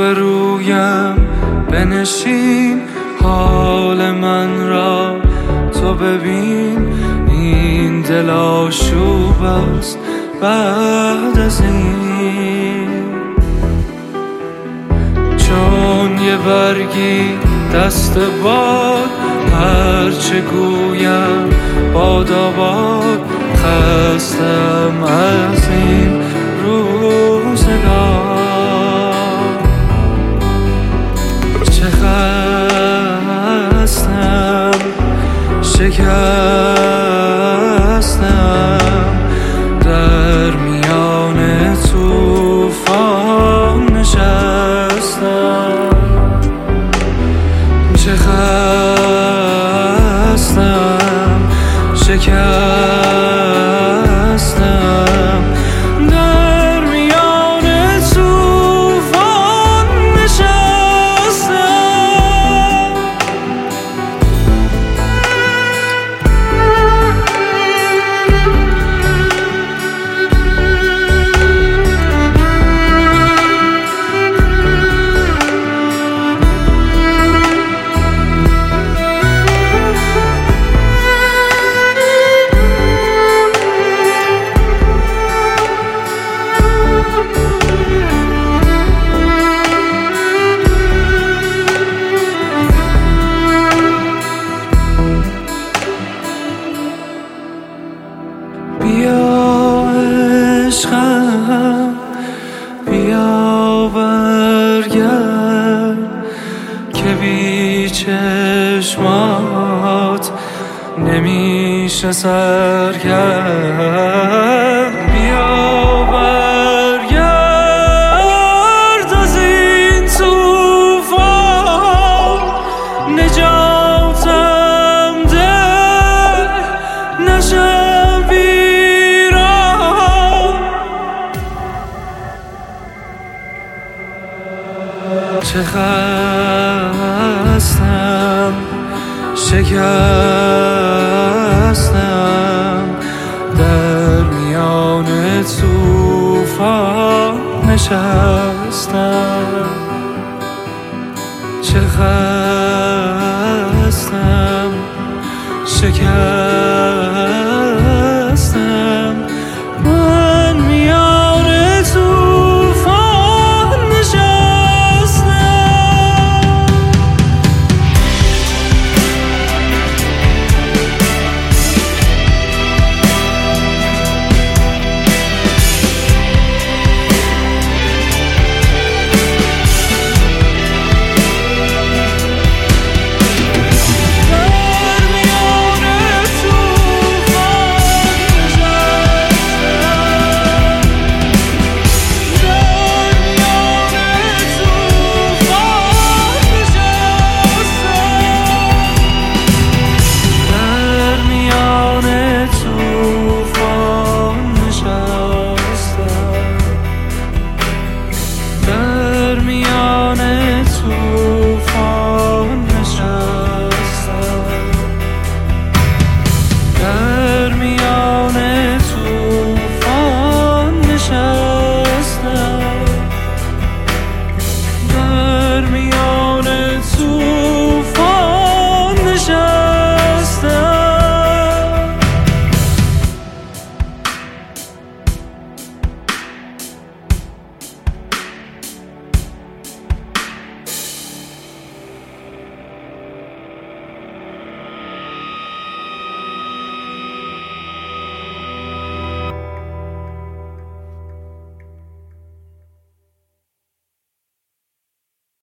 روبرویم بنشین، حال من را تو ببین. این دل آشوب است بعد از این، چون یه برگی دست باد. هرچه گویم باد آباد، خستم از این روزگار. چه خستم، شکستم، در میان طوفان نشستم. چه خستم، شکستم، در میان طوفان نشستم. بیا عشقم، بیا برگرد که بی چشمات نمیشه سر کرد. بیا برگرد از این طوفان، نجاتم ده، نشم ویران. چه خستم، شکستم، در میان طوفان نشستم. چه خستم، شکستم.